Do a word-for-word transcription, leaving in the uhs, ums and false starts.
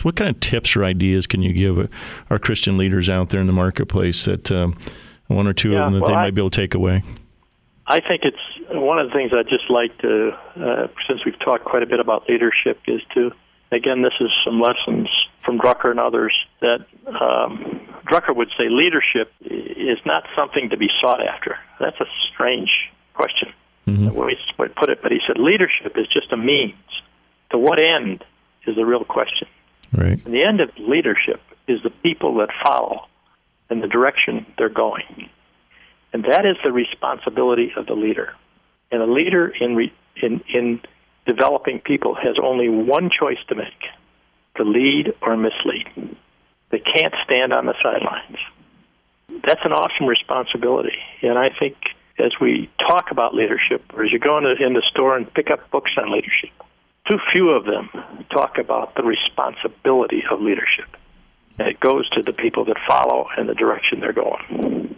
What kind of tips or ideas can you give our Christian leaders out there in the marketplace that um, one or two yeah, of them that well, they I, might be able to take away? I think it's one of the things I'd just like to, uh, since we've talked quite a bit about leadership, is to, again, this is some lessons from Drucker and others, that um, Drucker would say leadership is not something to be sought after. That's a strange question, mm-hmm. the way he put it, but he said leadership is just a means. To what end is the real question. Right. And the end of leadership is the people that follow and the direction they're going. And that is the responsibility of the leader. And a leader in re, in in developing people has only one choice to make, to lead or mislead. They can't stand on the sidelines. That's an awesome responsibility. And I think as we talk about leadership, or as you go in the, in the store and pick up books on leadership, too few of them talk about the responsibility of leadership. And it goes to the people that follow and the direction they're going.